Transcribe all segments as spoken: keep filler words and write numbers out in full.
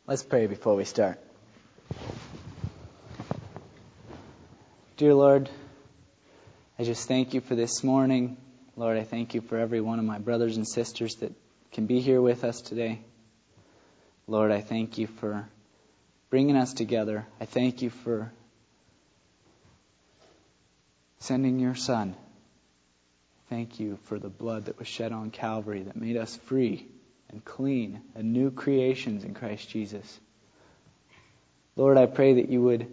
Let's pray before we start. Dear Lord, I just thank you for this morning. Lord, I thank you for every one of my brothers and sisters that can be here with us today. Lord, I thank you for bringing us together. I thank you for sending your Son. Thank you for the blood that was shed on Calvary that made us free and clean and new creations in Christ Jesus. Lord, I pray that you would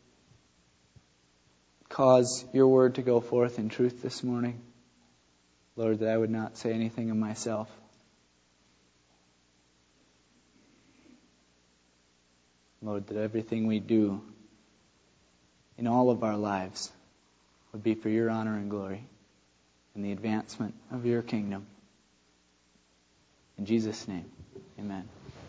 cause your word to go forth in truth this morning. Lord, that I would not say anything of myself. Lord, that everything we do in all of our lives would be for your honor and glory and the advancement of your kingdom. In Jesus' name, amen.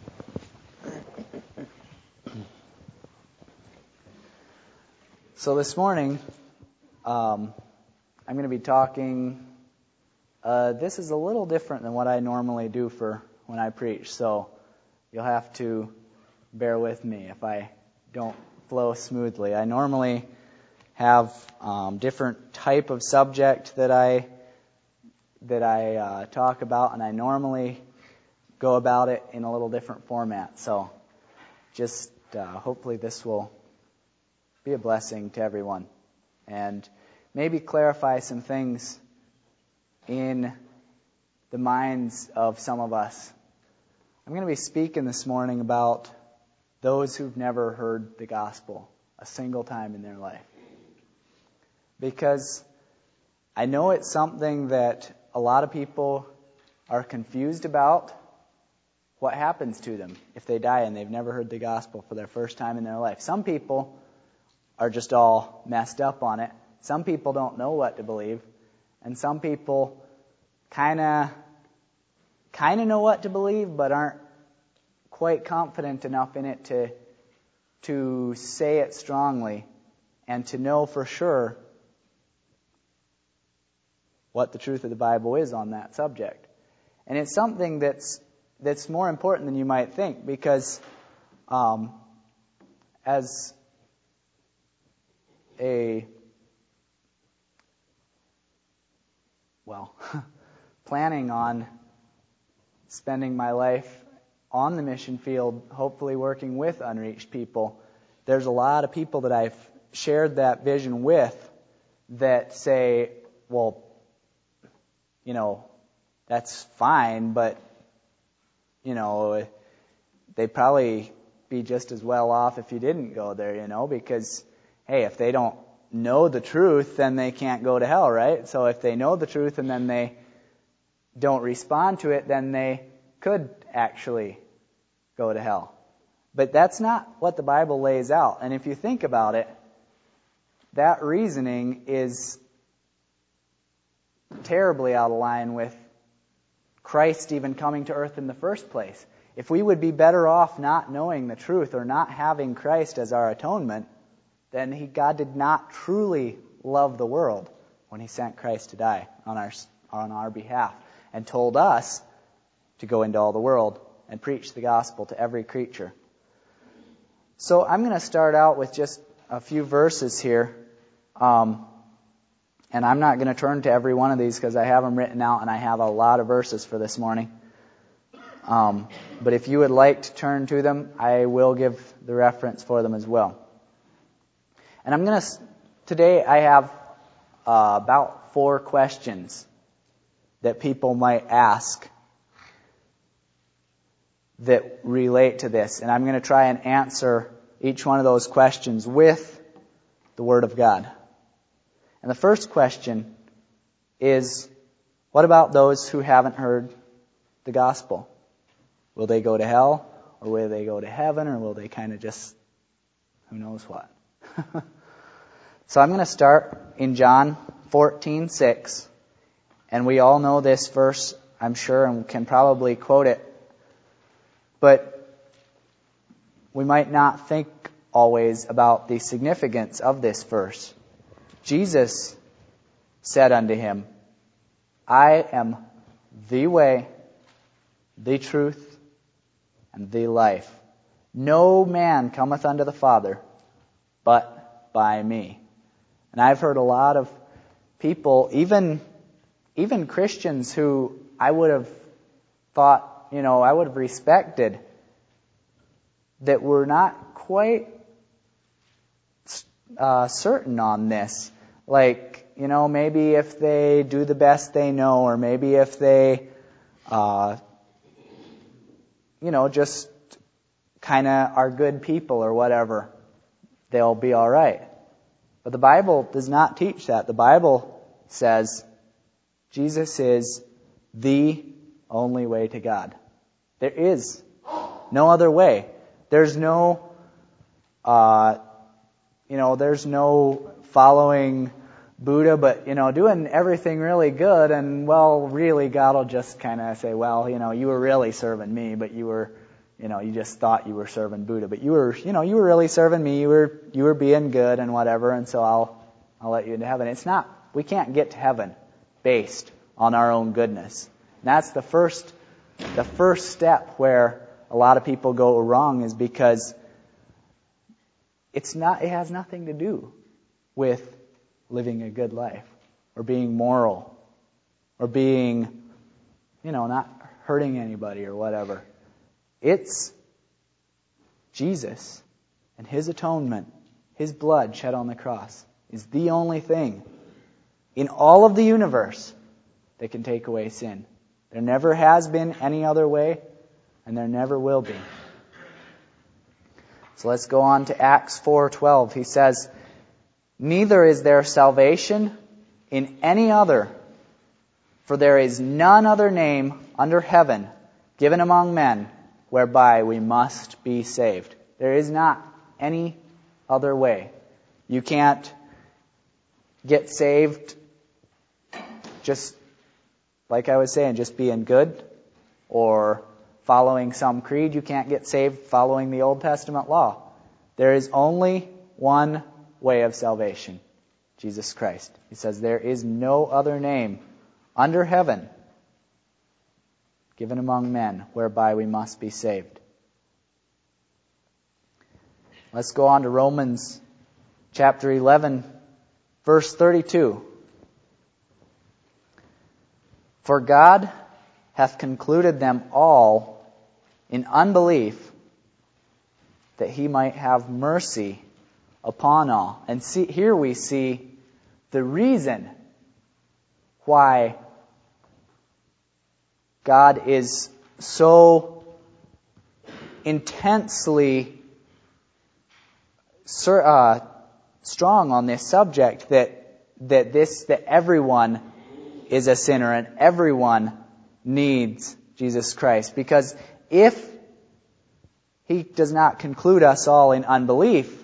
So this morning, um, I'm going to be talking, uh, this is a little different than what I normally do for when I preach, so you'll have to bear with me if I don't flow smoothly. I normally have um, different type of subject that I that I uh, talk about, and I normally go about it in a little different format. So just uh, hopefully this will be a blessing to everyone and maybe clarify some things in the minds of some of us. I'm going to be speaking this morning about those who've never heard the gospel a single time in their life. Because I know it's something that a lot of people are confused about. What happens to them if they die and they've never heard the gospel for their first time in their life? Some people are just all messed up on it. Some people don't know what to believe. And some people kind of kind of know what to believe, but aren't quite confident enough in it to to say it strongly and to know for sure what the truth of the Bible is on that subject. And it's something that's that's more important than you might think, because um, as a, well, planning on spending my life on the mission field, hopefully working with unreached people, there's a lot of people that I've shared that vision with that say, well, you know, that's fine, but you know, they'd probably be just as well off if you didn't go there, you know, because, hey, if they don't know the truth, then they can't go to hell, right? So if they know the truth and then they don't respond to it, then they could actually go to hell. But that's not what the Bible lays out. And if you think about it, that reasoning is terribly out of line with Christ even coming to earth in the first place. If we would be better off not knowing the truth or not having Christ as our atonement, then he, God did not truly love the world when he sent Christ to die on our on our behalf and told us to go into all the world and preach the gospel to every creature. So I'm going to start out with just a few verses here. Um, And I'm not going to turn to every one of these because I have them written out and I have a lot of verses for this morning. Um, but if you would like to turn to them, I will give the reference for them as well. And I'm going to, today I have uh, about four questions that people might ask that relate to this. And I'm going to try and answer each one of those questions with the Word of God. And the first question is, what about those who haven't heard the gospel? Will they go to hell, or will they go to heaven, or will they kind of just, who knows what? So I'm going to start in John fourteen six, and we all know this verse, I'm sure, and can probably quote it, but we might not think always about the significance of this verse. Jesus said unto him, I am the way, the truth, and the life. No man cometh unto the Father but by me. And I've heard a lot of people, even even Christians who I would have thought, you know, I would have respected, that were not quite uh, certain on this. Like, you know, maybe if they do the best they know, or maybe if they, uh, you know, just kind of are good people or whatever, they'll be all right. But the Bible does not teach that. The Bible says Jesus is the only way to God. There is no other way. There's no, uh, you know, there's no following Buddha, but, you know, doing everything really good, and, well, really, God will just kind of say, well, you know, you were really serving me, but you were, you know, you just thought you were serving Buddha, but you were, you know, you were really serving me, you were, you were being good and whatever, and so I'll, I'll let you into heaven. It's not, we can't get to heaven based on our own goodness. And that's the first, the first step where a lot of people go wrong, is because it's not, it has nothing to do with living a good life, or being moral, or being, you know, not hurting anybody or whatever. It's Jesus and His atonement, His blood shed on the cross, is the only thing in all of the universe that can take away sin. There never has been any other way, and there never will be. So let's go on to Acts four twelve. He says, "Neither is there salvation in any other, for there is none other name under heaven given among men whereby we must be saved." There is not any other way. You can't get saved just, like I was saying, just being good or following some creed. You can't get saved following the Old Testament law. There is only one way of salvation, Jesus Christ. He says there is no other name under heaven given among men whereby we must be saved. Let's go on to Romans chapter eleven, verse thirty-two. "For God hath concluded them all in unbelief, that He might have mercy upon all." And see, here we see the reason why God is so intensely uh, strong on this subject, that that this that everyone is a sinner and everyone needs Jesus Christ. Because if He does not conclude us all in unbelief,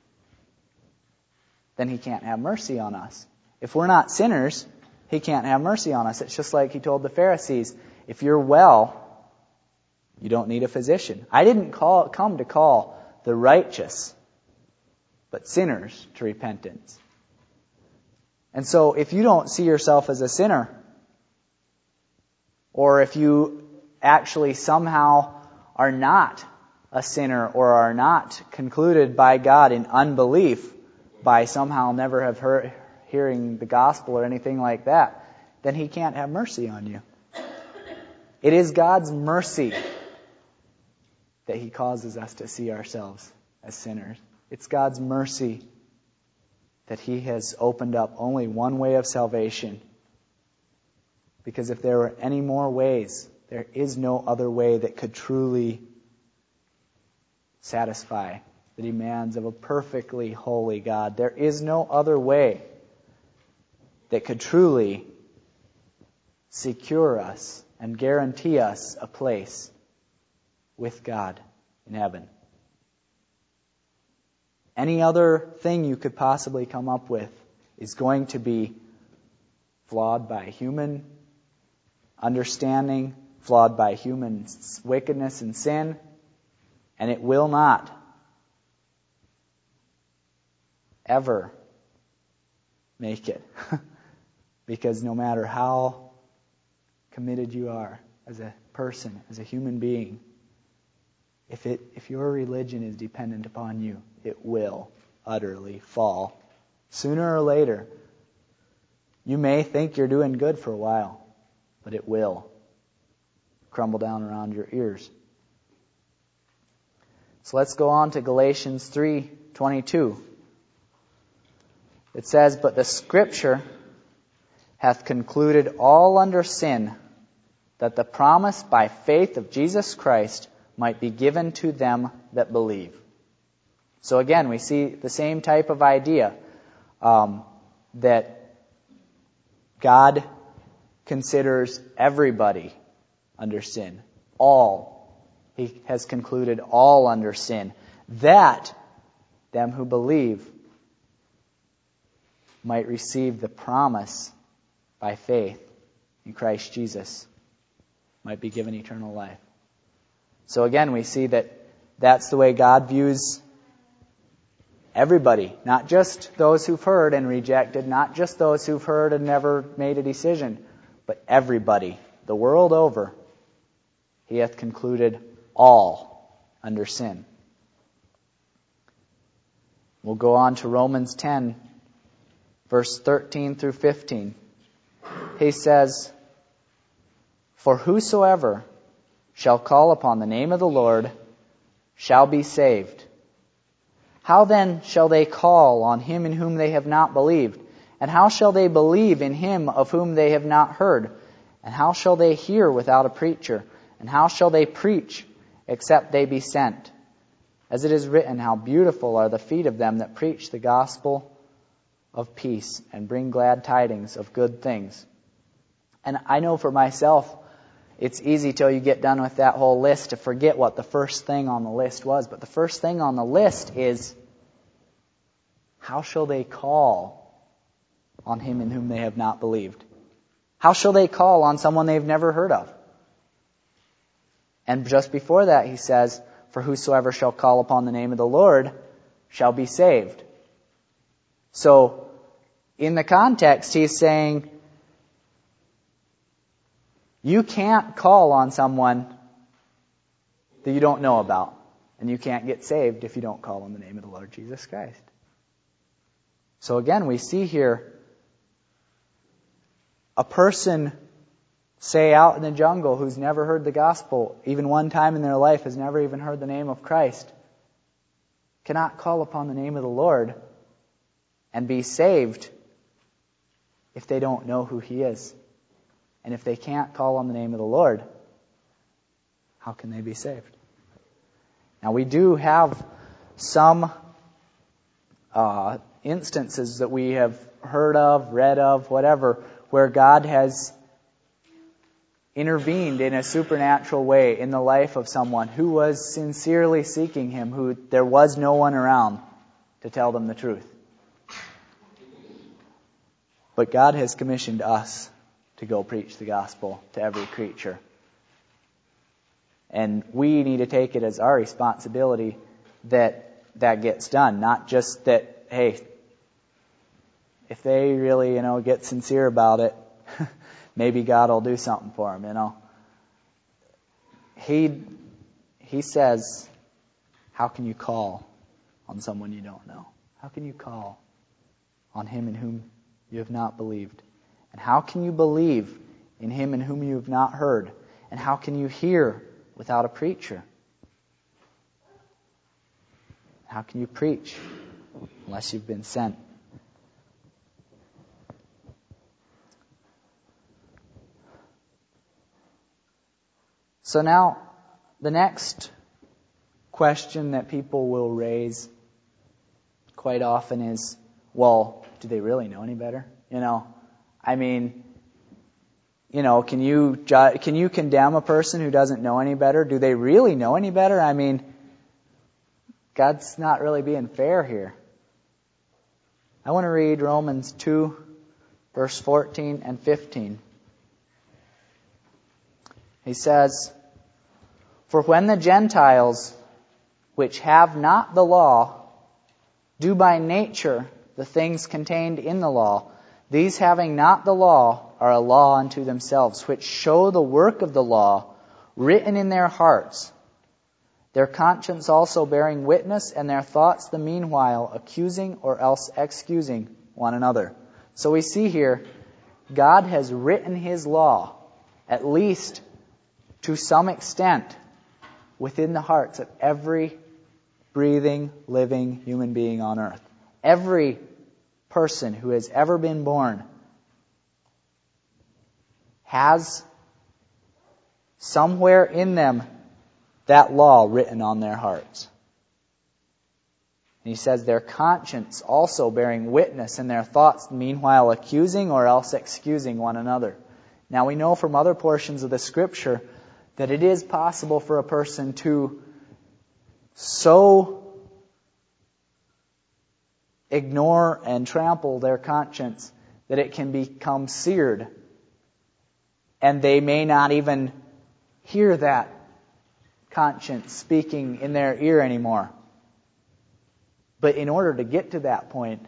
then He can't have mercy on us. If we're not sinners, He can't have mercy on us. It's just like He told the Pharisees, if you're well, you don't need a physician. I didn't call, come to call the righteous, but sinners to repentance. And so if you don't see yourself as a sinner, or if you actually somehow are not a sinner, or are not concluded by God in unbelief, by somehow never have heard hearing the gospel or anything like that, then He can't have mercy on you. It is God's mercy that He causes us to see ourselves as sinners. It's God's mercy that He has opened up only one way of salvation. Because if there were any more ways, there is no other way that could truly satisfy the demands of a perfectly holy God. There is no other way that could truly secure us and guarantee us a place with God in heaven. Any other thing you could possibly come up with is going to be flawed by human understanding, flawed by human wickedness and sin, and it will not ever make it. Because no matter how committed you are as a person, as a human being, If it, if your religion is dependent upon you, it will utterly fall. Sooner or later, you may think you're doing good for a while, but it will crumble down around your ears. So let's go on to Galatians three twenty-two. It says, "But the Scripture hath concluded all under sin, that the promise by faith of Jesus Christ might be given to them that believe." So again, we see the same type of idea, um, that God considers everybody under sin. All. He has concluded all under sin, that them who believe might receive the promise by faith in Christ Jesus, might be given eternal life. So again, we see that that's the way God views everybody, not just those who've heard and rejected, not just those who've heard and never made a decision, but everybody, the world over. He hath concluded all under sin. We'll go on to Romans ten, verse thirteen through fifteen. He says, "For whosoever shall call upon the name of the Lord shall be saved. How then shall they call on him in whom they have not believed? And how shall they believe in him of whom they have not heard? And how shall they hear without a preacher? And how shall they preach except they be sent? As it is written, how beautiful are the feet of them that preach the gospel of peace and bring glad tidings of good things." And I know for myself, it's easy till you get done with that whole list to forget what the first thing on the list was. But the first thing on the list is, how shall they call on him in whom they have not believed? How shall they call on someone they've never heard of? And just before that, he says, "For whosoever shall call upon the name of the Lord shall be saved." So, in the context, he's saying, you can't call on someone that you don't know about. And you can't get saved if you don't call on the name of the Lord Jesus Christ. So again, we see here a person, say out in the jungle, who's never heard the gospel, even one time in their life has never even heard the name of Christ, cannot call upon the name of the Lord and be saved if they don't know who He is. And if they can't call on the name of the Lord, how can they be saved? Now we do have some uh, instances that we have heard of, read of, whatever, where God has intervened in a supernatural way in the life of someone who was sincerely seeking Him, who there was no one around to tell them the truth. But God has commissioned us to go preach the gospel to every creature. And we need to take it as our responsibility that that gets done. Not just that, hey, if they really, you know, get sincere about it, maybe God will do something for them, you know. He, he says, how can you call on someone you don't know? How can you call on Him in whom you have not believed? And how can you believe in Him in whom you have not heard? And how can you hear without a preacher? How can you preach unless you've been sent? So now, the next question that people will raise quite often is, well, do they really know any better? You know, I mean, you know, can you ju- can you condemn a person who doesn't know any better? Do they really know any better? I mean, God's not really being fair here. I want to read Romans two, verse fourteen and fifteen. He says, "For when the Gentiles, which have not the law, do by nature the things contained in the law, these having not the law are a law unto themselves, which show the work of the law written in their hearts, their conscience also bearing witness, and their thoughts the meanwhile accusing or else excusing one another. So we see here, God has written His law, at least to some extent, within the hearts of every breathing, living human being on earth. Every person who has ever been born has somewhere in them that law written on their hearts. And he says, their conscience also bearing witness, and their thoughts meanwhile accusing or else excusing one another. Now we know from other portions of the Scripture that it is possible for a person to so ignore and trample their conscience that it can become seared, and they may not even hear that conscience speaking in their ear anymore. But in order to get to that point,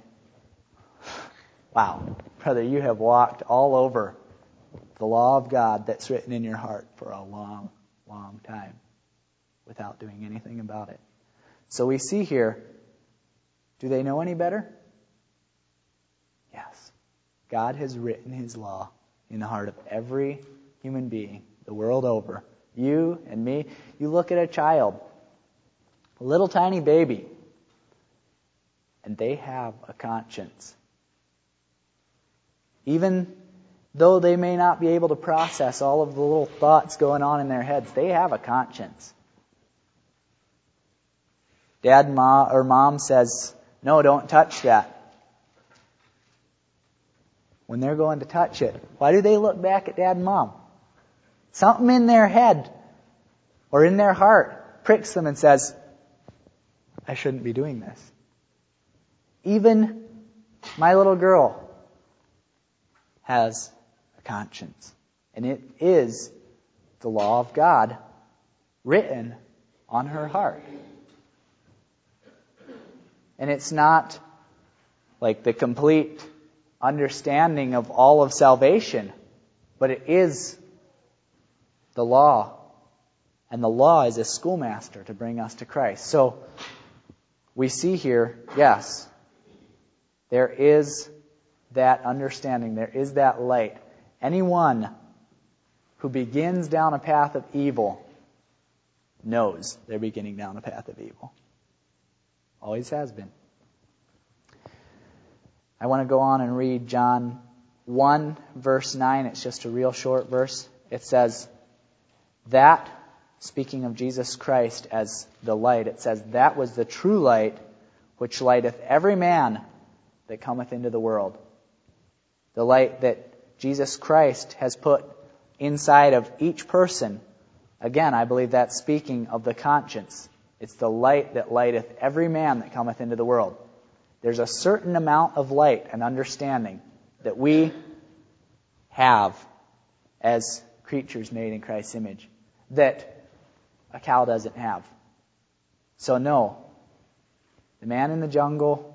wow, brother, you have walked all over the law of God that's written in your heart for a long, long time without doing anything about it. So we see here, do they know any better? Yes. God has written His law in the heart of every human being the world over. You and me. You look at a child, a little tiny baby, and they have a conscience. Even though they may not be able to process all of the little thoughts going on in their heads, they have a conscience. Dad ma, or mom says, no, don't touch that. When they're going to touch it, why do they look back at dad and mom? Something in their head or in their heart pricks them and says, I shouldn't be doing this. Even my little girl has a conscience. And it is the law of God written on her heart. And it's not like the complete understanding of all of salvation, but it is the law. And the law is a schoolmaster to bring us to Christ. So we see here, yes, there is that understanding. There is that light. Anyone who begins down a path of evil knows they're beginning down a path of evil. Always has been. I want to go on and read John one, verse nine. It's just a real short verse. It says, that, speaking of Jesus Christ as the light, it says, that was the true light which lighteth every man that cometh into the world. The light that Jesus Christ has put inside of each person. Again, I believe that's speaking of the conscience. It's the light that lighteth every man that cometh into the world. There's a certain amount of light and understanding that we have as creatures made in Christ's image that a cow doesn't have. So no, the man in the jungle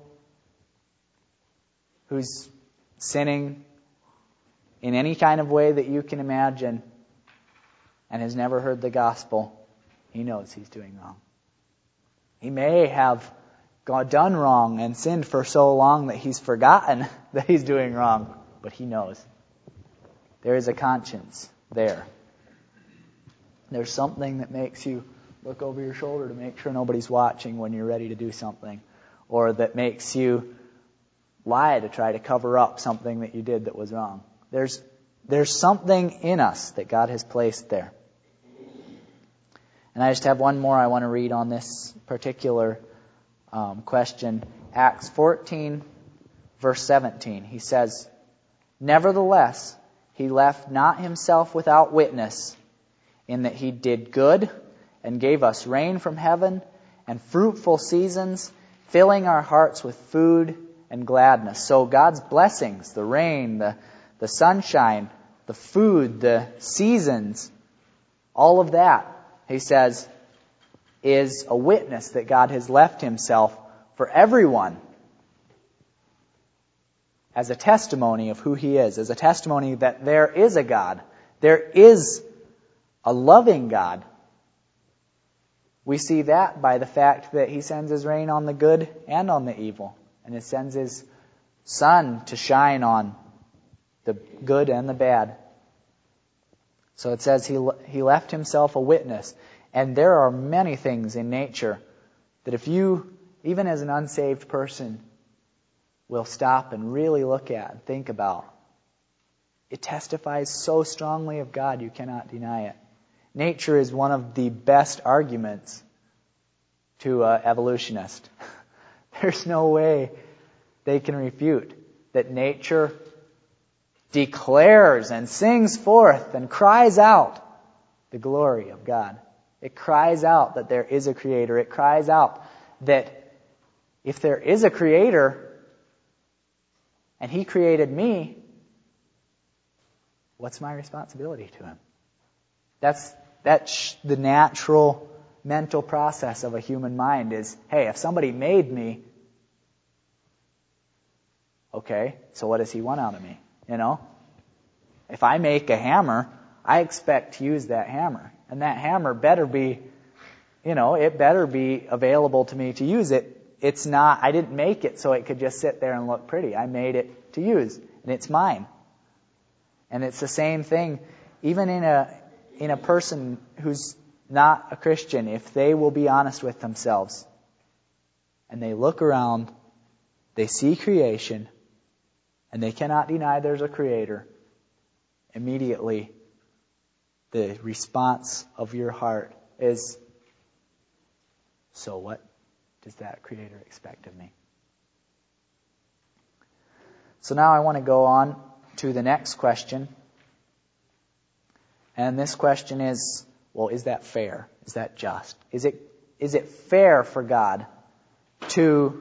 who's sinning in any kind of way that you can imagine and has never heard the gospel, he knows he's doing wrong. He may have God done wrong and sinned for so long that he's forgotten that he's doing wrong, but he knows. There is a conscience there. There's something that makes you look over your shoulder to make sure nobody's watching when you're ready to do something, or that makes you lie to try to cover up something that you did that was wrong. There's there's something in us that God has placed there. And I just have one more I want to read on this particular um, question. Acts fourteen, verse seventeen. He says, nevertheless, he left not himself without witness, in that he did good and gave us rain from heaven and fruitful seasons, filling our hearts with food and gladness. So God's blessings, the rain, the, the sunshine, the food, the seasons, all of that, he says, is a witness that God has left himself for everyone as a testimony of who he is, as a testimony that there is a God. There is a loving God We see that by the fact that he sends his rain on the good and on the evil. And he sends his sun to shine on the good and the bad. So it says he he left himself a witness. And there are many things in nature that if you, even as an unsaved person, will stop and really look at and think about, it testifies so strongly of God you cannot deny it. Nature is one of the best arguments to an evolutionist. There's no way they can refute that nature declares and sings forth and cries out the glory of God. It cries out that there is a creator. It cries out that if there is a creator and he created me, what's my responsibility to him? That's that's the natural mental process of a human mind is, hey, if somebody made me, okay, so what does he want out of me? You know? If I make a hammer, I expect to use that hammer. And that hammer better be, you know, it better be available to me to use it. It's not, I didn't make it so it could just sit there and look pretty. I made it to use, and it's mine. And it's the same thing, even in a in a person who's not a Christian, if they will be honest with themselves, and they look around, they see creation, and they cannot deny there's a creator, immediately the response of your heart is, so what does that creator expect of me? So now I want to go on to the next question. And this question is, well, is that fair? Is that just? Is it is it fair for God to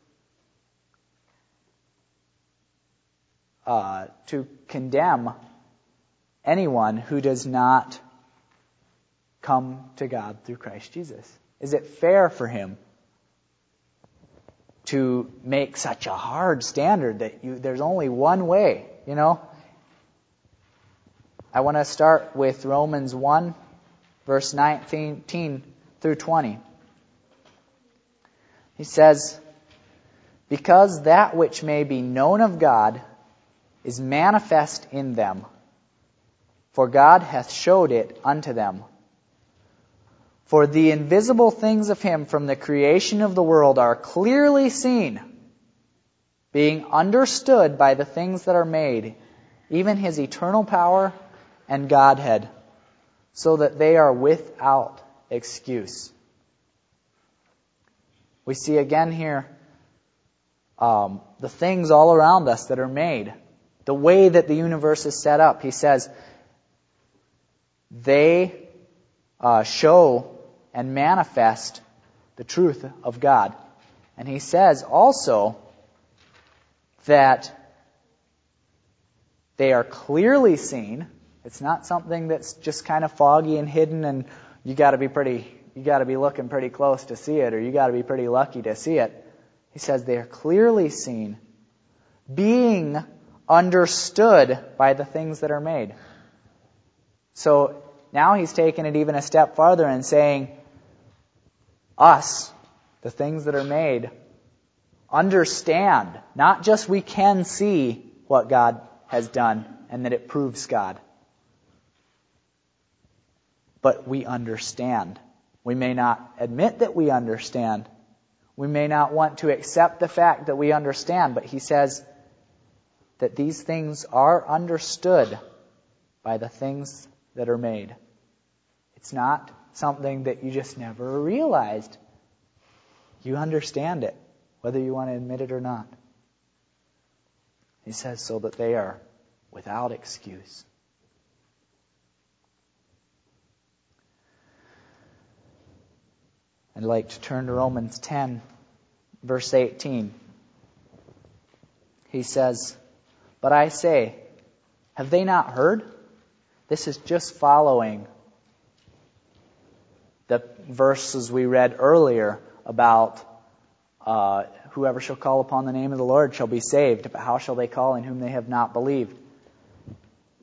uh, to condemn anyone who does not come to God through Christ Jesus? Is it fair for him to make such a hard standard that you, there's only one way, you know? I want to start with Romans one, verse nineteen through twenty. He says, because that which may be known of God is manifest in them, for God hath showed it unto them. For the invisible things of him from the creation of the world are clearly seen, being understood by the things that are made, even his eternal power and Godhead, so that they are without excuse. We see again here um, the things all around us that are made, the way that the universe is set up. He says they uh, show and manifest the truth of God. And he says also that they are clearly seen. It's not something that's just kind of foggy and hidden and you got to be pretty you got to be looking pretty close to see it, or you got to be pretty lucky to see it. He says they are clearly seen, being understood by the things that are made. So now he's taken it even a step farther and saying, us, the things that are made, understand. Not just we can see what God has done and that it proves God, but we understand. We may not admit that we understand. We may not want to accept the fact that we understand, but he says that these things are understood by the things that are made. It's not something that you just never realized. You understand it, whether you want to admit it or not. He says so that they are without excuse. I'd like to turn to Romans ten, verse eighteen. He says, but I say, have they not heard? This is just following the verses we read earlier about uh, whoever shall call upon the name of the Lord shall be saved. But how shall they call in whom they have not believed?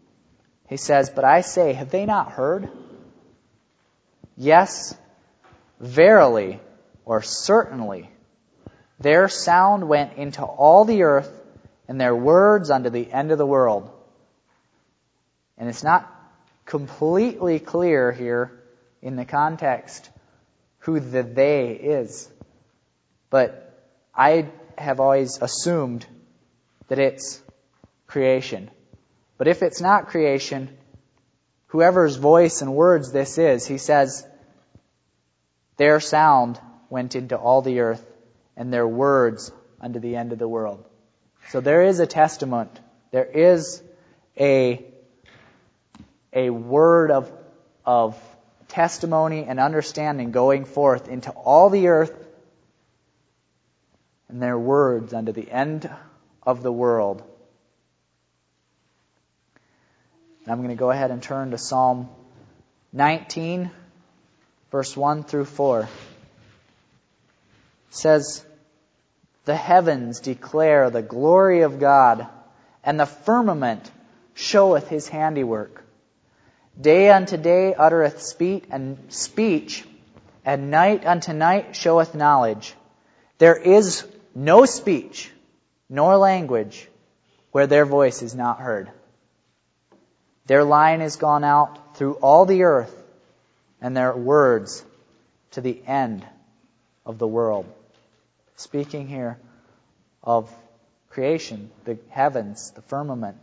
He says, but I say, have they not heard? Yes, verily, or certainly, their sound went into all the earth, and their words unto the end of the world. And it's not completely clear here in the context who the they is. But I have always assumed that it's creation. But if it's not creation, whoever's voice and words this is, he says, their sound went into all the earth, and their words unto the end of the world. So there is a testament. There is a, a word of, of testimony and understanding going forth into all the earth, and their words unto the end of the world. And I'm going to go ahead and turn to Psalm nineteen, verse one through four. It says, the heavens declare the glory of God, and the firmament showeth his handiwork. Day unto day uttereth speech, and speech, and night unto night showeth knowledge. There is no speech, nor language, where their voice is not heard. Their line is gone out through all the earth, and their words to the end of the world. Speaking here of creation, the heavens, the firmament.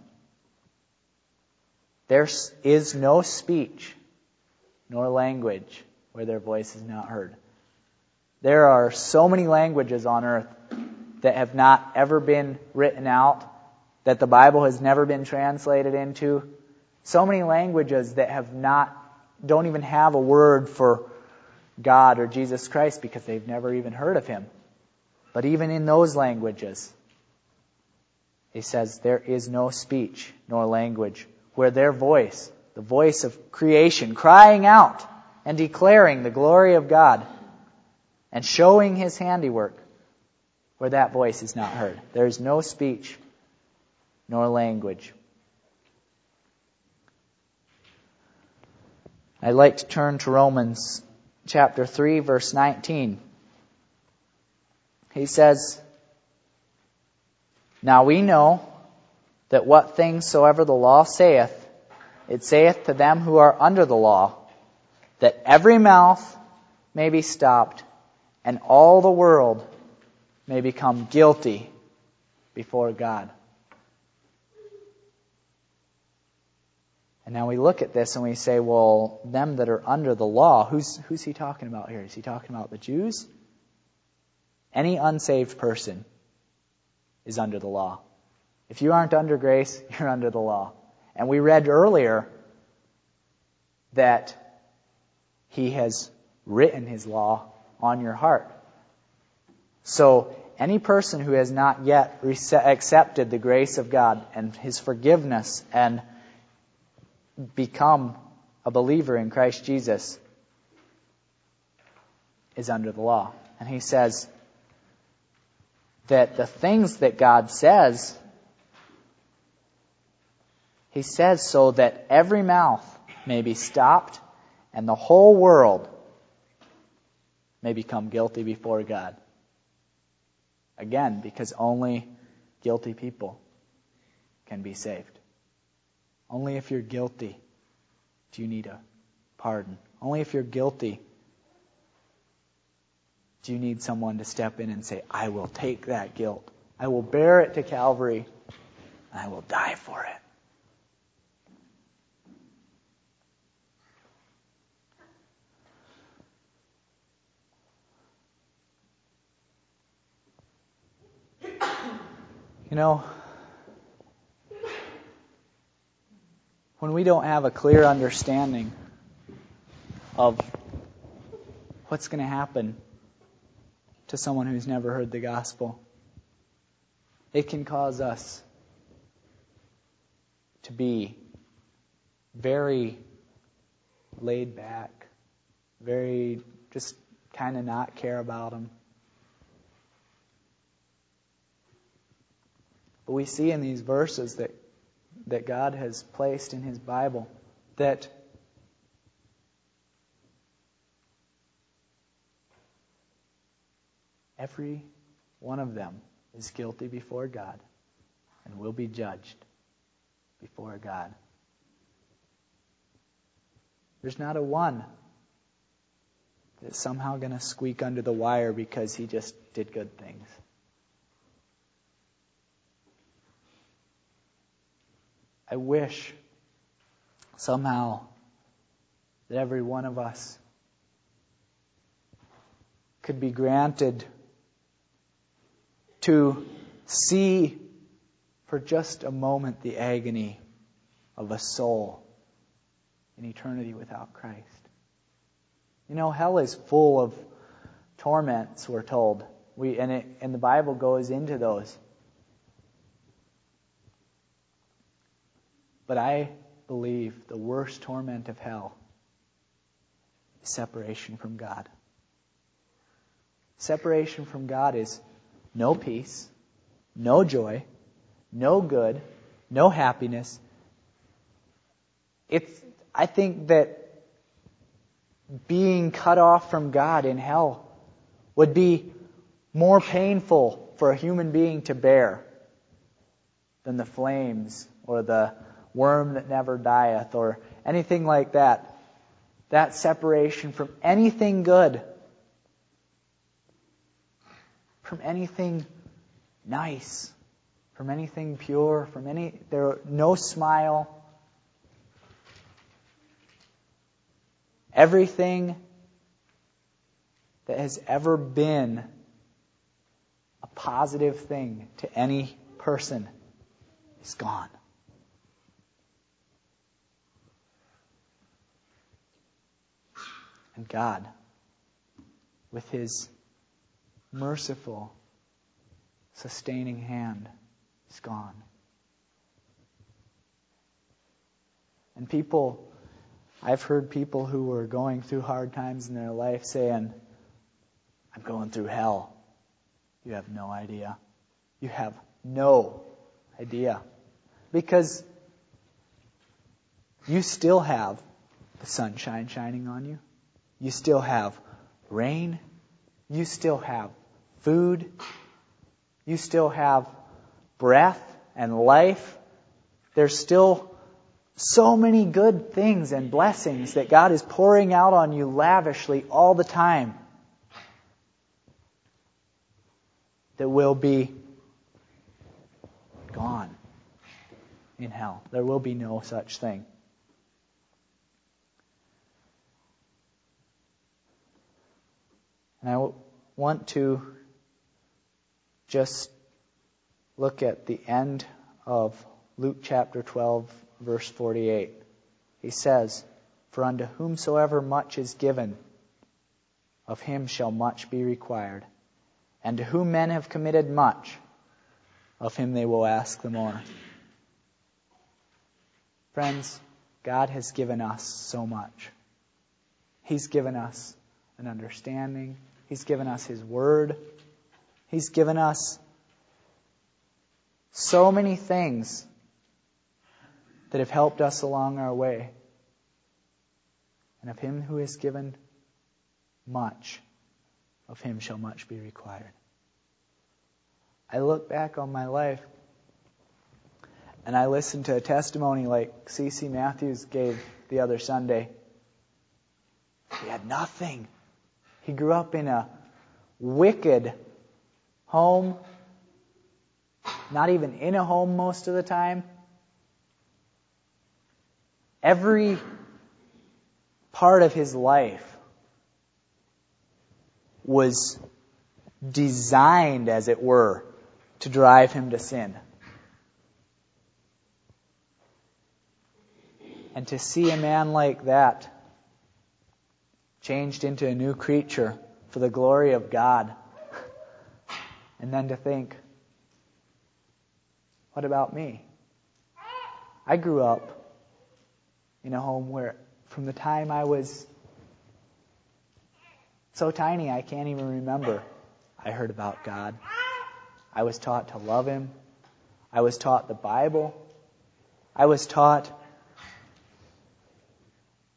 There is no speech nor language where their voice is not heard. There are so many languages on earth that have not ever been written out, that the Bible has never been translated into. So many languages that have not, don't even have a word for God or Jesus Christ because they've never even heard of Him. But even in those languages, he says, there is no speech nor language where their voice, the voice of creation, crying out and declaring the glory of God and showing His handiwork, where that voice is not heard. There is no speech nor language. I'd like to turn to Romans chapter three, verse nineteen. He says, now we know that what things soever the law saith, it saith to them who are under the law, that every mouth may be stopped, and all the world may become guilty before God. And now we look at this and we say, well, them that are under the law, who's who's he talking about here? Is he talking about the Jews? Any unsaved person is under the law. If you aren't under grace, you're under the law. And we read earlier that He has written His law on your heart. So any person who has not yet accepted the grace of God and His forgiveness and become a believer in Christ Jesus is under the law. And he says that the things that God says, He says so that every mouth may be stopped and the whole world may become guilty before God. Again, because only guilty people can be saved. Only if you're guilty do you need a pardon. Only if you're guilty do you need someone to step in and say, I will take that guilt. I will bear it to Calvary. And I will die for it. You know, when we don't have a clear understanding of what's going to happen to someone who's never heard the gospel, it can cause us to be very laid back, very just kind of not care about them. But we see in these verses that, that God has placed in His Bible that Every one of them is guilty before God and will be judged before God. There's not a one that's somehow going to squeak under the wire because he just did good things. I wish somehow that every one of us could be granted to see for just a moment the agony of a soul in eternity without Christ. You know, hell is full of torments, we're told. We and it and the Bible goes into those. But I believe the worst torment of hell is separation from God. Separation from God is no peace, no joy, no good, no happiness. It's, I think that being cut off from God in hell would be more painful for a human being to bear than the flames or the worm that never dieth or anything like that. That separation from anything good, from anything nice, from anything pure, from any there no smile. Everything that has ever been a positive thing to any person is gone. And God, with His merciful, sustaining hand, is gone. And people, I've heard people who were going through hard times in their life saying, I'm going through hell. You have no idea. You have no idea. Because you still have the sunshine shining on you. You still have rain. You still have food. You still have breath and life. There's still so many good things and blessings that God is pouring out on you lavishly all the time that will be gone in hell. There will be no such thing. And I want to just look at the end of Luke chapter twelve, verse forty-eight. He says, For unto whomsoever much is given, of him shall much be required. And to whom men have committed much, of him they will ask the more. Friends, God has given us so much. He's given us an understanding. He's given us His Word. He's given us so many things that have helped us along our way. And of him who is given much, of him shall much be required. I look back on my life and I listen to a testimony like C C Matthews gave the other Sunday. He had nothing. He grew up in a wicked home, not even in a home most of the time. Every part of his life was designed, as it were, to drive him to sin. And to see a man like that changed into a new creature for the glory of God, and then to think, what about me? I grew up in a home where from the time I was so tiny I can't even remember, I heard about God. I was taught to love Him. I was taught the Bible. I was taught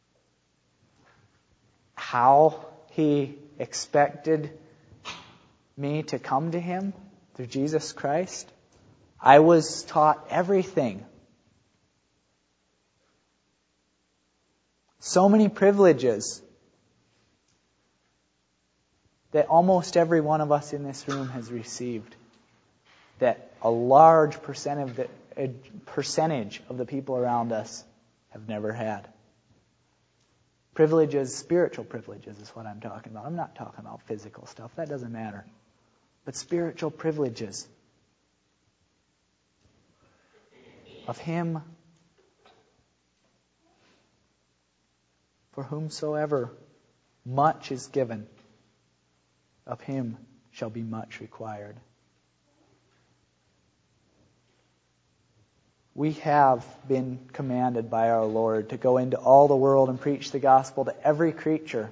how He expected me to come to Him through Jesus Christ, I was taught everything. So many privileges that almost every one of us in this room has received, that a large percent of the, a percentage of the people around us have never had. Privileges, spiritual privileges is what I'm talking about. I'm not talking about physical stuff. That doesn't matter. But spiritual privileges of Him, for whomsoever much is given, of him shall be much required. We have been commanded by our Lord to go into all the world and preach the gospel to every creature.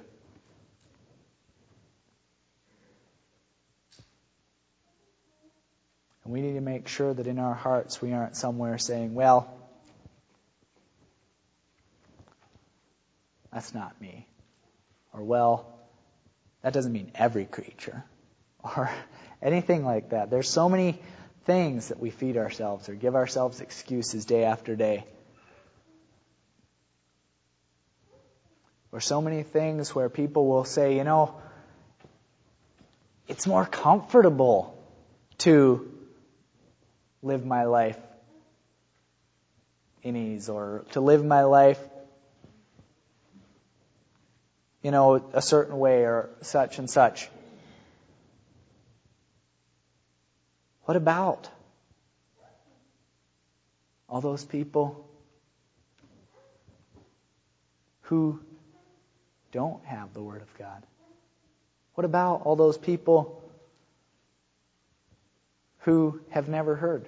And we need to make sure that in our hearts we aren't somewhere saying, well, that's not me. Or, well, that doesn't mean every creature. Or anything like that. There's so many things that we feed ourselves or give ourselves excuses day after day. Or so many things where people will say, you know, it's more comfortable to live my life in ease, or to live my life, you know, a certain way, or such and such. What about all those people who don't have the Word of God? What about all those people who have never heard?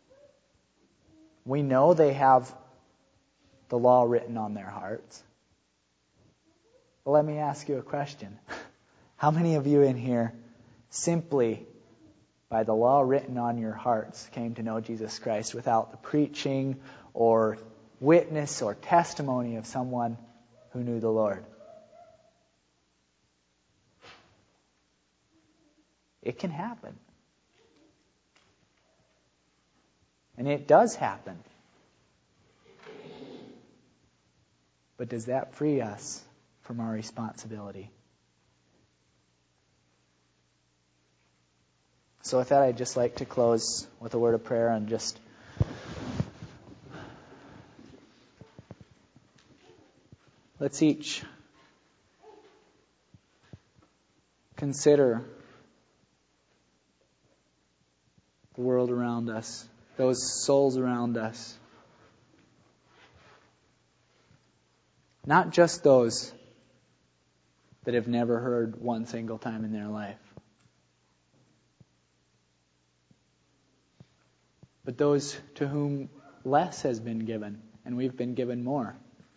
We know they have the law written on their hearts. But let me ask you a question. How many of you in here simply by the law written on your hearts came to know Jesus Christ without the preaching or witness or testimony of someone who knew the Lord? It can happen. And it does happen. But does that free us from our responsibility? So with that, I'd just like to close with a word of prayer and just let's each consider the world around us, those souls around us. Not just those that have never heard one single time in their life, but those to whom less has been given, and we've been given more.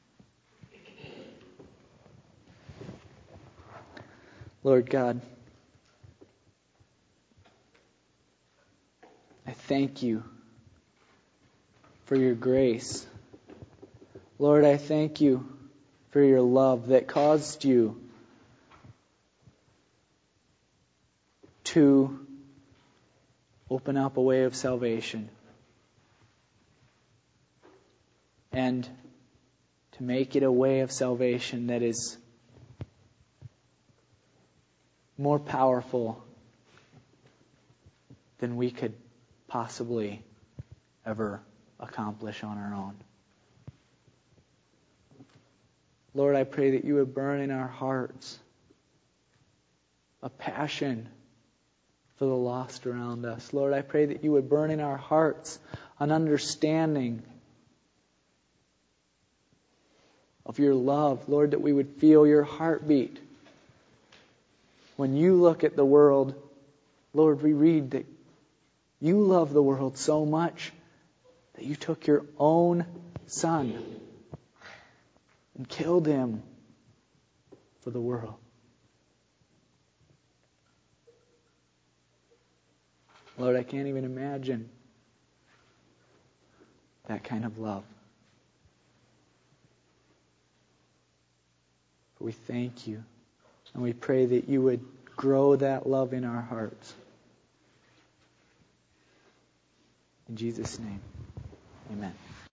Lord God, I thank you for your grace. Lord, I thank you for your love that caused you to open up a way of salvation and to make it a way of salvation that is more powerful than we could possibly ever accomplish on our own. Lord, I pray that you would burn in our hearts a passion for the lost around us. Lord, I pray that you would burn in our hearts an understanding of your love. Lord, that we would feel your heartbeat. When you look at the world, Lord, we read that you love the world so much that you took your own Son and killed him for the world. Lord, I can't even imagine that kind of love. But we thank you, and we pray that you would grow that love in our hearts. In Jesus' name, amen.